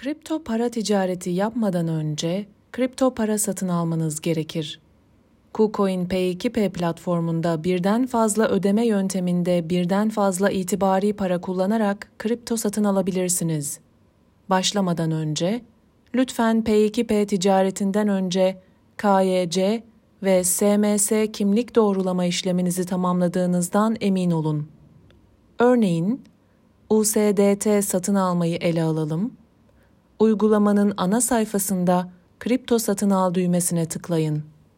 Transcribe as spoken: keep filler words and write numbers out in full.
Kripto para ticareti yapmadan önce kripto para satın almanız gerekir. KuCoin P iki P platformunda birden fazla ödeme yönteminde birden fazla itibari para kullanarak kripto satın alabilirsiniz. Başlamadan önce, lütfen P iki P ticaretinden önce K Y C ve S M S kimlik doğrulama işleminizi tamamladığınızdan emin olun. Örneğin, U S D T satın almayı ele alalım. Uygulamanın ana sayfasında kripto satın al düğmesine tıklayın.